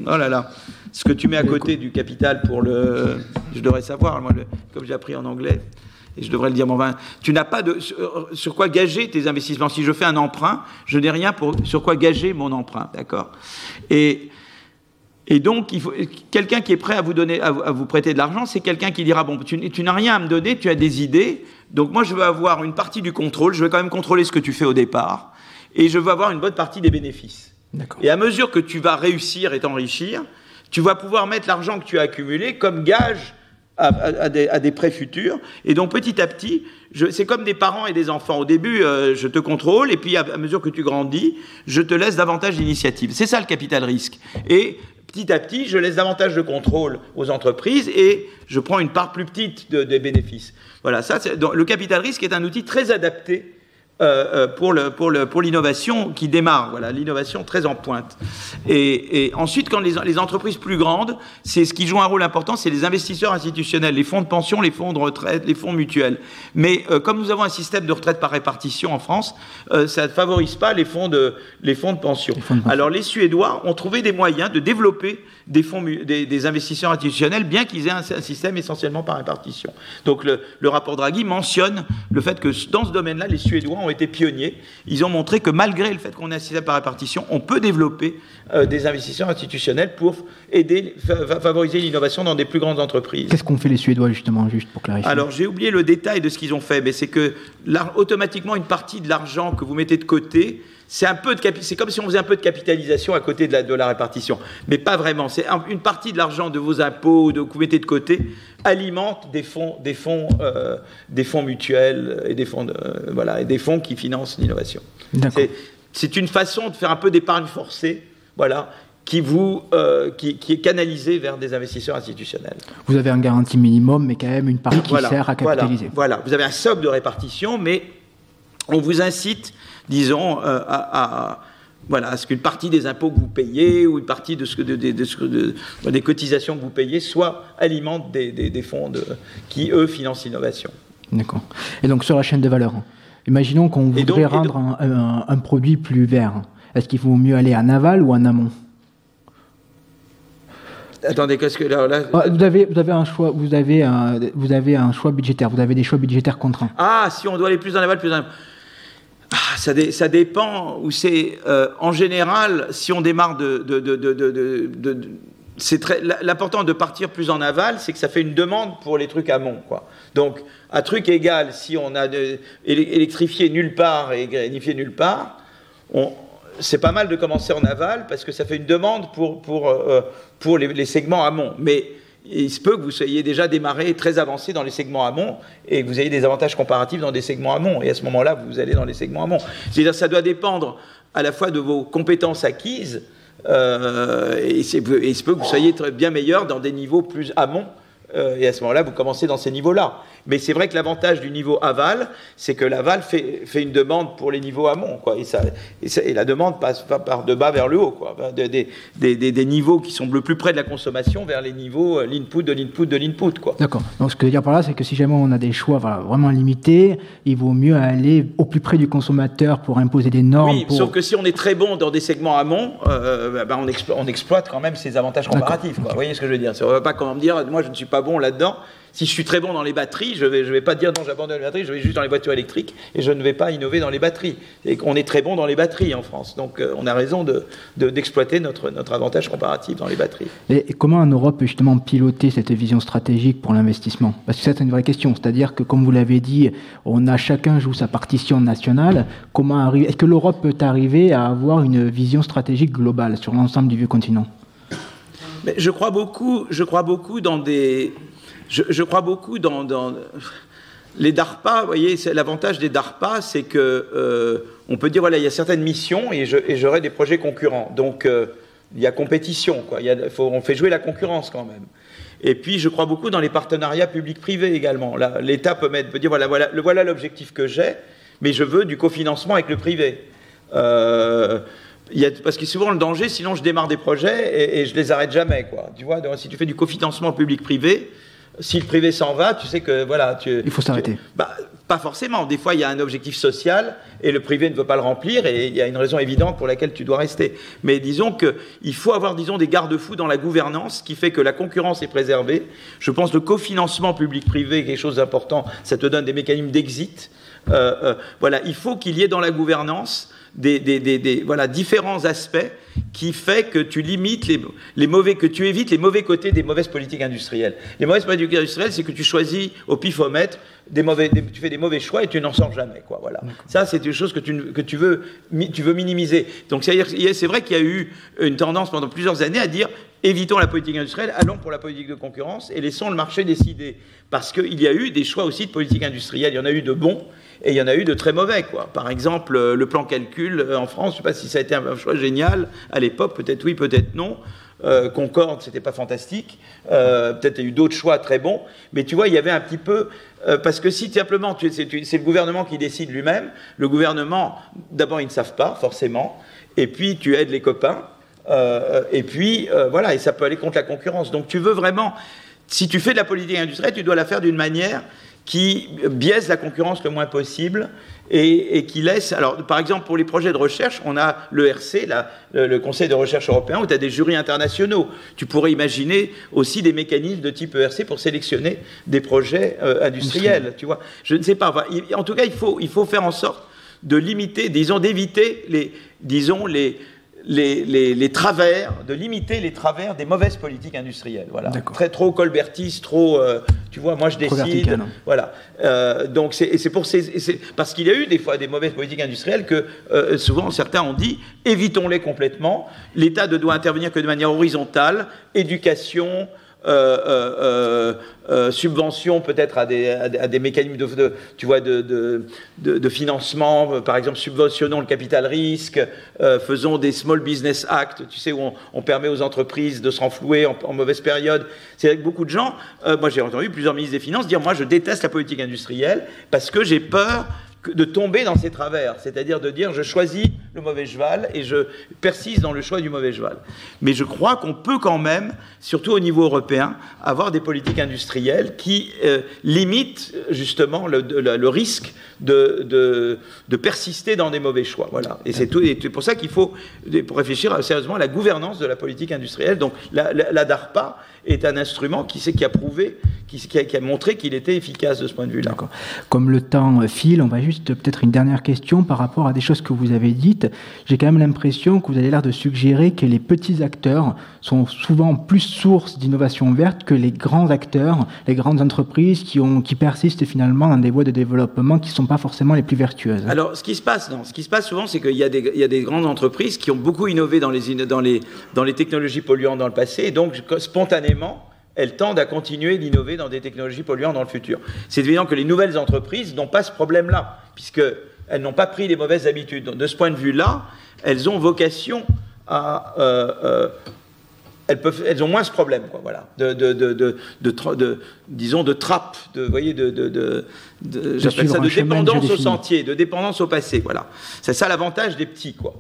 ce que tu mets à côté du capital pour je devrais savoir, moi, comme j'ai appris en anglais. Et je devrais le dire, tu n'as pas sur quoi gager tes investissements. Si je fais un emprunt, je n'ai rien sur quoi gager mon emprunt, d'accord ? Et donc, il faut quelqu'un qui est prêt à vous prêter de l'argent, c'est quelqu'un qui dira, bon, tu n'as rien à me donner, tu as des idées, donc moi je veux avoir une partie du contrôle, je veux quand même contrôler ce que tu fais au départ, et je veux avoir une bonne partie des bénéfices. D'accord. Et à mesure que tu vas réussir et t'enrichir, tu vas pouvoir mettre l'argent que tu as accumulé comme gage à des prêts futurs. Et donc, petit à petit, c'est comme des parents et des enfants. Au début, je te contrôle, et puis à mesure que tu grandis, je te laisse davantage d'initiative. C'est ça le capital risque. Et petit à petit, je laisse davantage de contrôle aux entreprises, et je prends une part plus petite des bénéfices. Voilà, donc, le capital risque est un outil très adapté pour l'innovation qui démarre, voilà, l'innovation très en pointe. Et ensuite, quand les entreprises plus grandes, c'est ce qui joue un rôle important, c'est les investisseurs institutionnels, les fonds de pension, les fonds de retraite, les fonds mutuels. Mais comme nous avons un système de retraite par répartition en France, ça ne favorise pas les fonds de pension. Alors les Suédois ont trouvé des moyens de développer des investisseurs institutionnels, bien qu'ils aient un système essentiellement par répartition. Donc le rapport Draghi mentionne le fait que dans ce domaine-là, les Suédois ont été pionniers. Ils ont montré que malgré le fait qu'on ait un système par répartition, on peut développer des investisseurs institutionnels pour aider, favoriser l'innovation dans des plus grandes entreprises. Qu'est-ce qu'ont fait les Suédois, justement, juste pour clarifier? Alors, j'ai oublié le détail de ce qu'ils ont fait, mais c'est que automatiquement, une partie de l'argent que vous mettez de côté, c'est comme si on faisait un peu de capitalisation à côté de la répartition, mais pas vraiment. C'est une partie de l'argent de vos impôts que vous mettez de côté alimente des fonds mutuels et des fonds qui financent l'innovation. C'est une façon de faire un peu d'épargne forcée, voilà, qui est canalisée vers des investisseurs institutionnels. Vous avez un garantie minimum, mais quand même une partie qui sert à capitaliser. Voilà, vous avez un socle de répartition, mais on vous incite, disons, à ce qu'une partie des impôts que vous payez ou une partie des cotisations que vous payez alimente des fonds qui, eux, financent l'innovation. D'accord. Et donc, sur la chaîne de valeur, imaginons qu'on voudrait rendre un produit plus vert. Est-ce qu'il vaut mieux aller en aval ou en amont? Attendez, qu'est-ce que là vous avez un choix, vous avez un choix budgétaire, vous avez des choix budgétaires contraints. Ah, si on doit aller plus en aval, plus en amont. Ça dépend où c'est. En général, si on démarre l'important de partir plus en aval, c'est que ça fait une demande pour les trucs amont, quoi. Donc, à truc égal, si on a électrifié nulle part et granifié nulle part, c'est pas mal de commencer en aval parce que ça fait une demande pour les segments amont. Mais il se peut que vous soyez déjà démarré très avancé dans les segments amont et que vous ayez des avantages comparatifs dans des segments amont. Et à ce moment-là, vous allez dans les segments amont. C'est-à-dire que ça doit dépendre à la fois de vos compétences acquises et il se peut que vous soyez bien meilleur dans des niveaux plus amont. Et à ce moment-là, vous commencez dans ces niveaux-là. Mais c'est vrai que l'avantage du niveau aval, c'est que l'aval fait une demande pour les niveaux amont, quoi. Et la demande passe par de bas vers le haut, quoi. Des niveaux qui sont le plus près de la consommation vers les niveaux l'input de l'input de l'input, quoi. D'accord. Donc ce que je veux dire par là, c'est que si jamais on a des choix vraiment limités, il vaut mieux aller au plus près du consommateur pour imposer des normes. Oui, sauf que si on est très bon dans des segments amont, on exploite quand même ces avantages comparatifs, quoi. Vous voyez ce que je veux dire? On ne va pas comment me dire, moi je ne suis pas bon là-dedans. Si je suis très bon dans les batteries, je vais pas dire non, j'abandonne les batteries, je vais juste dans les voitures électriques et je ne vais pas innover dans les batteries. Et on est très bon dans les batteries en France, donc on a raison d'exploiter notre avantage comparatif dans les batteries. Et comment en Europe peut justement piloter cette vision stratégique pour l'investissement? Parce que c'est une vraie question, c'est-à-dire que comme vous l'avez dit, chacun joue sa partition nationale. Est-ce que l'Europe peut arriver à avoir une vision stratégique globale sur l'ensemble du vieux continent? Mais je crois beaucoup dans les DARPA. Vous voyez, l'avantage des DARPA, c'est que on peut dire voilà, il y a certaines missions et j'aurai des projets concurrents. Donc il y a compétition, quoi. On fait jouer la concurrence quand même. Et puis je crois beaucoup dans les partenariats publics-privés également. Là, l'État peut dire voilà l'objectif que j'ai, mais je veux du cofinancement avec le privé. Parce que souvent le danger, sinon je démarre des projets et je les arrête jamais, quoi. Tu vois, donc, si tu fais du cofinancement public-privé, si le privé s'en va, tu sais que voilà, il faut s'arrêter. Pas forcément. Des fois, il y a un objectif social et le privé ne veut pas le remplir et il y a une raison évidente pour laquelle tu dois rester. Mais disons qu'il faut avoir, des garde-fous dans la gouvernance qui fait que la concurrence est préservée. Je pense que le cofinancement public-privé est quelque chose d'important. Ça te donne des mécanismes d'exit. Il faut qu'il y ait dans la gouvernance différents aspects qui fait que tu limites que tu évites les mauvais côtés des mauvaises politiques industrielles. Les mauvaises politiques industrielles, c'est que tu choisis au pifomètre tu fais des mauvais choix et tu n'en sors jamais, quoi. Voilà. Ça, c'est une chose que tu veux minimiser. Donc, c'est vrai qu'il y a eu une tendance pendant plusieurs années à dire évitons la politique industrielle, allons pour la politique de concurrence et laissons le marché décider. Parce qu'il y a eu des choix aussi de politique industrielle. Il y en a eu de bons et il y en a eu de très mauvais, quoi. Par exemple, le plan calcul en France, je ne sais pas si ça a été un choix génial à l'époque, peut-être oui, peut-être non. Concorde, c'était pas fantastique. Peut-être il y a eu d'autres choix très bons. Mais tu vois, il y avait un petit peu... parce que si simplement, c'est le gouvernement qui décide lui-même, le gouvernement, d'abord, ils ne savent pas, forcément. Et puis, tu aides les copains. Et puis, voilà, et ça peut aller contre la concurrence. Donc, tu veux vraiment... Si tu fais de la politique industrielle, tu dois la faire d'une manière qui biaise la concurrence le moins possible et qui laisse... Alors, par exemple, pour les projets de recherche, on a l'ERC, le Conseil de recherche européen, où tu as des jurys internationaux. Tu pourrais imaginer aussi des mécanismes de type ERC pour sélectionner des projets industriels, tu vois. Je ne sais pas. Enfin, en tout cas, il faut faire en sorte de limiter, d'éviter les travers, de limiter les travers des mauvaises politiques industrielles. Voilà. Trop colbertiste, trop, tu vois, moi je décide. Voilà. Donc parce qu'il y a eu des fois des mauvaises politiques industrielles que souvent certains ont dit, évitons-les complètement. L'État ne doit intervenir que de manière horizontale, éducation. Subventions peut-être à des mécanismes de financement, par exemple subventionnons le capital risque, faisons des Small Business Act, tu sais, où on permet aux entreprises de se renflouer en mauvaise période. C'est avec beaucoup de gens, moi j'ai entendu plusieurs ministres des Finances dire moi je déteste la politique industrielle parce que j'ai peur de tomber dans ces travers, c'est-à-dire de dire je choisis le mauvais cheval et je persiste dans le choix du mauvais cheval. Mais je crois qu'on peut quand même, surtout au niveau européen, avoir des politiques industrielles qui limitent justement le risque de persister dans des mauvais choix. Voilà. Et c'est tout. Et c'est pour ça qu'il faut pour réfléchir sérieusement à la gouvernance de la politique industrielle. Donc la DARPA est un instrument qui a prouvé, qui a montré qu'il était efficace de ce point de vue-là. D'accord. Comme le temps file, on va juste peut-être une dernière question par rapport à des choses que vous avez dites. J'ai quand même l'impression que vous avez l'air de suggérer que les petits acteurs sont souvent plus source d'innovation verte que les grands acteurs, les grandes entreprises qui persistent finalement dans des voies de développement qui ne sont pas forcément les plus vertueuses. Alors, ce qui se passe souvent, c'est qu'il y a des grandes entreprises qui ont beaucoup innové dans les technologies polluantes dans le passé, et donc spontanément, elles tendent à continuer d'innover dans des technologies polluantes dans le futur. C'est évident que les nouvelles entreprises n'ont pas ce problème-là, puisqu'elles n'ont pas pris les mauvaises habitudes. Donc, de ce point de vue-là, elles ont vocation à... elles ont moins ce problème, quoi, voilà, disons de trappe, j'appelle ça de dépendance au sentier, de dépendance au passé, voilà. C'est ça l'avantage des petits, quoi.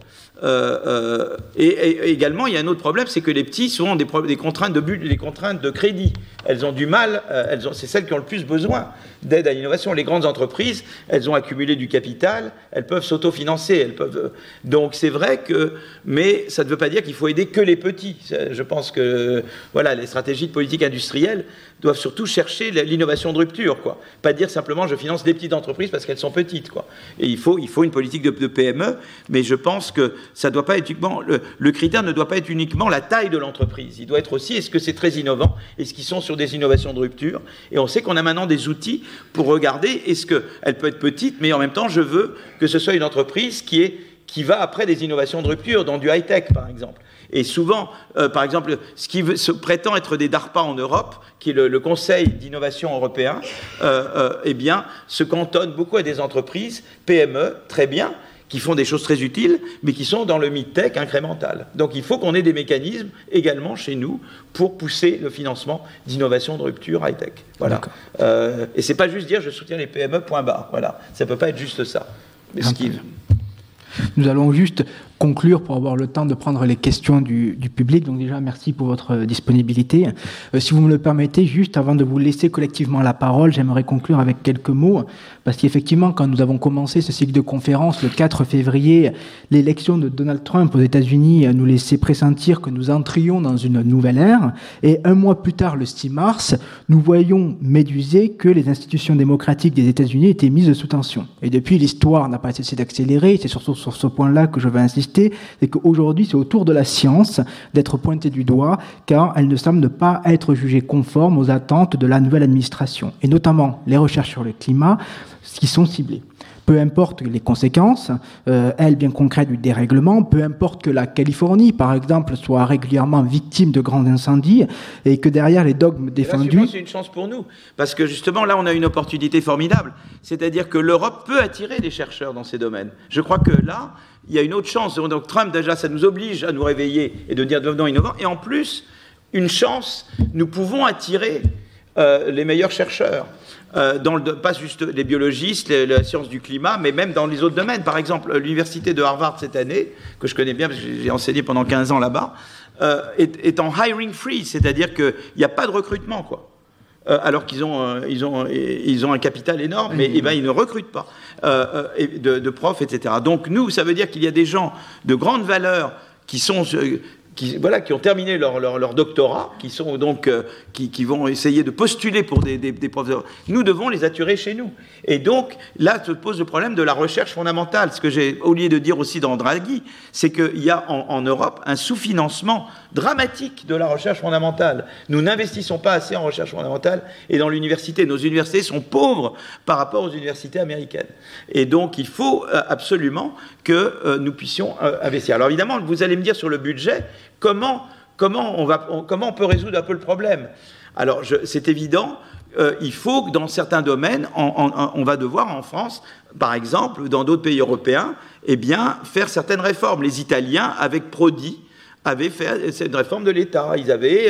Et également, il y a un autre problème, c'est que les petits souvent ont des contraintes des contraintes de crédit. Elles ont du mal, c'est celles qui ont le plus besoin d'aide à l'innovation. Les grandes entreprises, elles ont accumulé du capital, elles peuvent s'autofinancer, donc c'est vrai mais ça ne veut pas dire qu'il faut aider que les petits. Je pense que voilà, les stratégies de politique industrielle doivent surtout chercher l'innovation de rupture, quoi. Pas dire simplement je finance des petites entreprises parce qu'elles sont petites, quoi. Et il faut une politique de PME, mais je pense que ça doit pas être uniquement le critère ne doit pas être uniquement la taille de l'entreprise. Il doit être aussi est-ce que c'est très innovant, est-ce qu'ils sont sur des innovations de rupture. Et on sait qu'on a maintenant des outils pour regarder est-ce qu'elle peut être petite, mais en même temps je veux que ce soit une entreprise qui va après des innovations de rupture, dans du high-tech par exemple. Et souvent, par exemple, ce qui se prétend être des DARPA en Europe, qui est le Conseil d'innovation européen, eh bien, se cantonne beaucoup à des entreprises PME, très bien, qui font des choses très utiles, mais qui sont dans le mid-tech incrémental. Donc il faut qu'on ait des mécanismes également chez nous pour pousser le financement d'innovation de rupture high-tech. Voilà. Et c'est pas juste dire je soutiens les PME, point barre. Voilà. Ça peut pas être juste ça. Mais Nous allons juste conclure pour avoir le temps de prendre les questions du public. Donc déjà, merci pour votre disponibilité. Si vous me le permettez, juste avant de vous laisser collectivement la parole, j'aimerais conclure avec quelques mots, parce qu'effectivement, quand nous avons commencé ce cycle de conférences le 4 février, l'élection de Donald Trump aux États-Unis nous laissait pressentir que nous entrions dans une nouvelle ère. Et un mois plus tard, le 6 mars, nous voyons méduser que les institutions démocratiques des États-Unis étaient mises sous tension. Et depuis, l'histoire n'a pas cessé d'accélérer. C'est surtout sur ce point-là que je veux insister. C'est qu'aujourd'hui, c'est au tour de la science d'être pointée du doigt, car elle ne semble ne pas être jugée conforme aux attentes de la nouvelle administration, et notamment les recherches sur le climat, qui sont ciblées. peu importe les conséquences, elles bien concrètes du dérèglement, peu importe que la Californie, par exemple, soit régulièrement victime de grands incendies et que derrière les dogmes défendus... Là, c'est une chance pour nous, parce que justement, là, on a une opportunité formidable. C'est-à-dire que l'Europe peut attirer des chercheurs dans ces domaines. Je crois que là, il y a une autre chance. Donc Trump, déjà, ça nous oblige à nous réveiller et de dire devenons innovants. Et en plus, une chance, nous pouvons attirer les meilleurs chercheurs. Pas juste les biologistes, la science du climat, mais même dans les autres domaines. Par exemple, l'université de Harvard cette année, que je connais bien parce que j'ai enseigné pendant 15 ans là-bas, est en hiring freeze, c'est-à-dire qu'il n'y a pas de recrutement, quoi. Alors qu'ils ont un capital énorme, mais ils ne recrutent pas de profs, etc. Donc nous, ça veut dire qu'il y a des gens de grande valeur qui ont terminé leur doctorat, qui vont essayer de postuler pour des professeurs. Nous devons les attirer chez nous. Et donc, là se pose le problème de la recherche fondamentale. Ce que j'ai oublié de dire aussi dans Draghi, c'est qu'il y a en Europe un sous-financement dramatique de la recherche fondamentale. Nous n'investissons pas assez en recherche fondamentale et dans l'université. Nos universités sont pauvres par rapport aux universités américaines. Et donc, il faut absolument que nous puissions investir. Alors évidemment, vous allez me dire sur le budget, comment on peut résoudre un peu le problème. Alors, c'est évident, il faut que dans certains domaines, on va devoir en France, par exemple, dans d'autres pays européens, faire certaines réformes. Les Italiens, avec Prodi, avaient fait cette réforme de l'État. Ils avaient,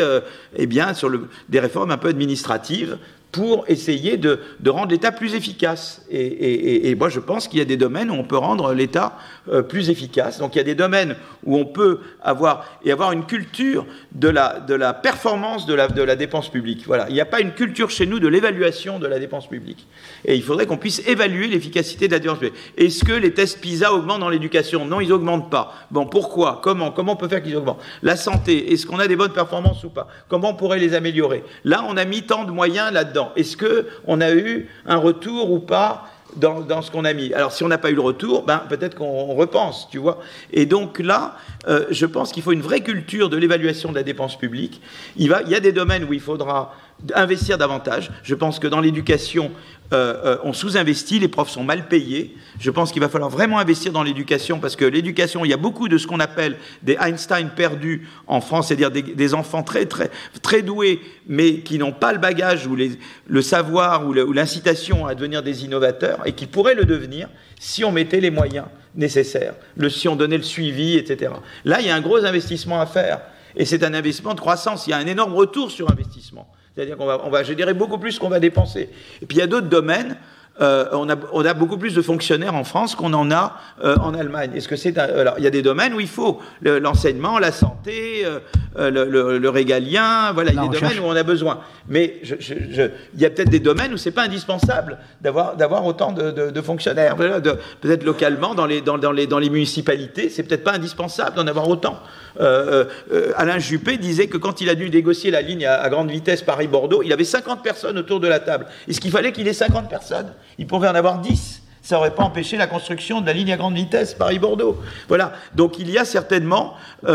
des réformes un peu administratives pour essayer de rendre l'État plus efficace. Et moi, je pense qu'il y a des domaines où on peut rendre l'État plus efficace. Donc, il y a des domaines où on peut avoir une culture de la performance de la dépense publique. Voilà. Il n'y a pas une culture chez nous de l'évaluation de la dépense publique. Et il faudrait qu'on puisse évaluer l'efficacité de la dépense publique. Est-ce que les tests PISA augmentent dans l'éducation ? Non, ils n'augmentent pas. Bon, pourquoi ? Comment on peut faire qu'ils augmentent ? La santé, est-ce qu'on a des bonnes performances ou pas ? Comment on pourrait les améliorer ? Là, on a mis tant de moyens là-dedans. Est-ce qu'on a eu un retour ou pas dans ce qu'on a mis ? Alors, si on n'a pas eu le retour, peut-être qu'on repense, tu vois. Et donc là, je pense qu'il faut une vraie culture de l'évaluation de la dépense publique. Il y a des domaines où il faudra investir davantage. Je pense que dans l'éducation, on sous-investit, les profs sont mal payés. Je pense qu'il va falloir vraiment investir dans l'éducation, parce que l'éducation, il y a beaucoup de ce qu'on appelle des Einstein perdus en France, c'est-à-dire des enfants très, très, très doués, mais qui n'ont pas le bagage ou le savoir ou l'incitation à devenir des innovateurs, et qui pourraient le devenir si on mettait les moyens nécessaires, si on donnait le suivi, etc. Là, il y a un gros investissement à faire, et c'est un investissement de croissance. Il y a un énorme retour sur investissement. C'est-à-dire qu'on va générer beaucoup plus qu'on va dépenser. Et puis il y a d'autres domaines. On a beaucoup plus de fonctionnaires en France qu'on en a en Allemagne. Alors, il y a des domaines où il faut l'enseignement, la santé, le régalien. Voilà, il y a des domaines où on a besoin. Mais il y a peut-être des domaines où c'est pas indispensable d'avoir autant de fonctionnaires. Peut-être localement, dans les municipalités, c'est peut-être pas indispensable d'en avoir autant. Alain Juppé disait que quand il a dû négocier la ligne à grande vitesse Paris-Bordeaux, il avait 50 personnes autour de la table. Est-ce qu'il fallait qu'il ait 50 personnes ? Il pouvait en avoir 10. Ça n'aurait pas empêché la construction de la ligne à grande vitesse Paris-Bordeaux. Voilà. Donc il y a certainement,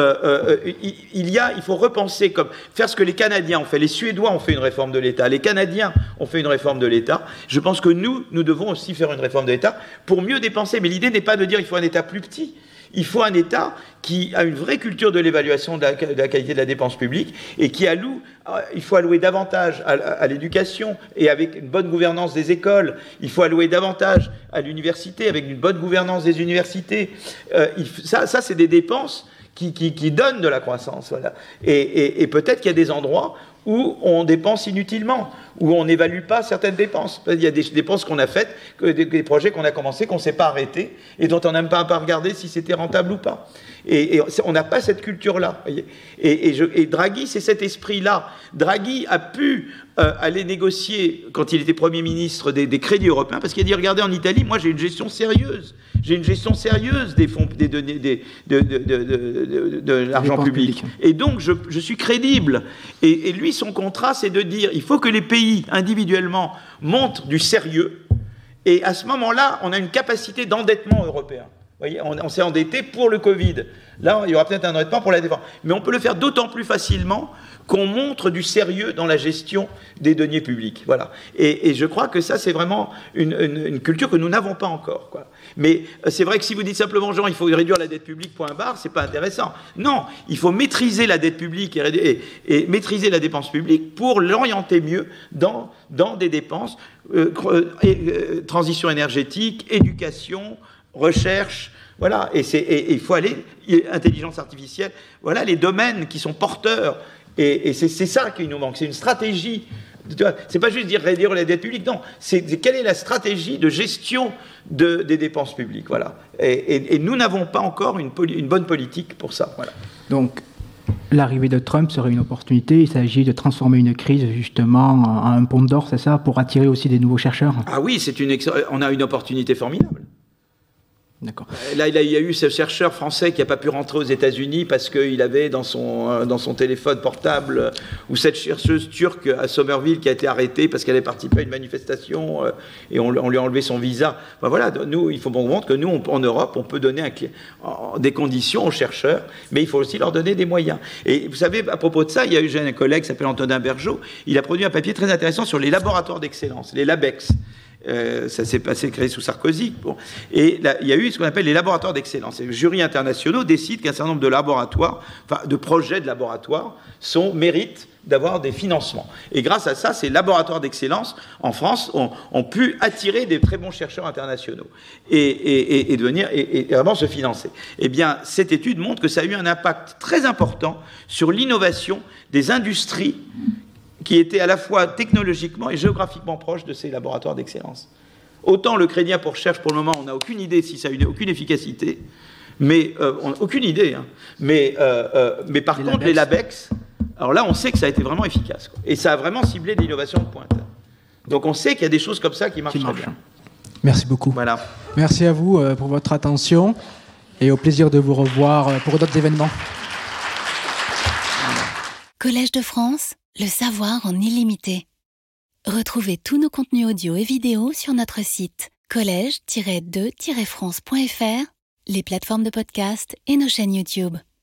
il faut repenser, faire ce que les Canadiens ont fait. Les Suédois ont fait une réforme de l'État. Les Canadiens ont fait une réforme de l'État. Je pense que nous devons aussi faire une réforme de l'État pour mieux dépenser. Mais l'idée n'est pas de dire qu'il faut un État plus petit. Il faut un État qui a une vraie culture de l'évaluation de la qualité de la dépense publique et il faut allouer davantage à l'éducation et avec une bonne gouvernance des écoles. Il faut allouer davantage à l'université avec une bonne gouvernance des universités. Ça, c'est des dépenses qui donnent de la croissance. Voilà. Et peut-être qu'il y a des endroits où on dépense inutilement, où on n'évalue pas certaines dépenses. Il y a des dépenses qu'on a faites, des projets qu'on a commencés, qu'on ne s'est pas arrêtés, et dont on n'a même pas regardé si c'était rentable ou pas. Et on n'a pas cette culture-là. Et Draghi, c'est cet esprit-là. Draghi a pu aller négocier, quand il était Premier ministre, des crédits européens, parce qu'il a dit, regardez, en Italie, moi j'ai une gestion sérieuse. J'ai une gestion sérieuse des fonds, de l'argent public. Et donc, je suis crédible. Et lui, son contrat, c'est de dire, il faut que les pays, individuellement, montrent du sérieux. Et à ce moment-là, on a une capacité d'endettement européen. Vous voyez, on s'est endetté pour le Covid. Là, il y aura peut-être un endettement pour la défense. Mais on peut le faire d'autant plus facilement qu'on montre du sérieux dans la gestion des deniers publics. Voilà. Et je crois que ça, c'est vraiment une culture que nous n'avons pas encore, quoi. Mais c'est vrai que si vous dites simplement, Jean, il faut réduire la dette publique, point barre, c'est pas intéressant. Non, il faut maîtriser la dette publique et maîtriser la dépense publique pour l'orienter mieux dans des dépenses, transition énergétique, éducation, recherche, voilà. Et il faut aller, intelligence artificielle, voilà les domaines qui sont porteurs. Et c'est ça qui nous manque, c'est une stratégie. C'est pas juste dire réduire la dette publique, non. C'est quelle est la stratégie de gestion des dépenses publiques, voilà. Et nous n'avons pas encore une bonne politique pour ça, voilà. Donc, l'arrivée de Trump serait une opportunité. Il s'agit de transformer une crise justement en un pont d'or, c'est ça, pour attirer aussi des nouveaux chercheurs. Ah oui, on a une opportunité formidable. D'accord. Là, il y a eu ce chercheur français qui n'a pas pu rentrer aux États-Unis parce qu'il avait dans son téléphone portable, ou cette chercheuse turque à Somerville qui a été arrêtée parce qu'elle avait participé à une manifestation et on lui a enlevé son visa. Enfin, voilà, nous, il faut qu'on montre que nous, en Europe, on peut donner des conditions aux chercheurs, mais il faut aussi leur donner des moyens. Et vous savez, à propos de ça, j'ai un collègue qui s'appelle Antonin Bergeau, il a produit un papier très intéressant sur les laboratoires d'excellence, les LABEX. Ça s'est passé créé sous Sarkozy. Bon. Et là, il y a eu ce qu'on appelle les laboratoires d'excellence. Et les jurys internationaux décident qu'un certain nombre de laboratoires, de projets de laboratoires, méritent d'avoir des financements. Et grâce à ça, ces laboratoires d'excellence, en France, ont pu attirer des très bons chercheurs internationaux et vraiment se financer. Eh bien, cette étude montre que ça a eu un impact très important sur l'innovation des industries qui étaient à la fois technologiquement et géographiquement proches de ces laboratoires d'excellence. Autant le crédit pour recherche, pour le moment, on n'a aucune idée si ça a aucune efficacité, mais aucune idée. Hein. Mais par contre, les LABEX, alors là, on sait que ça a été vraiment efficace, quoi. Et ça a vraiment ciblé l'innovation de pointe. Donc on sait qu'il y a des choses comme ça qui marchent très bien. Merci beaucoup. Voilà. Merci à vous pour votre attention et au plaisir de vous revoir pour d'autres événements. Collège de France, le savoir en illimité. Retrouvez tous nos contenus audio et vidéo sur notre site collège-2-france.fr, les plateformes de podcast et nos chaînes YouTube.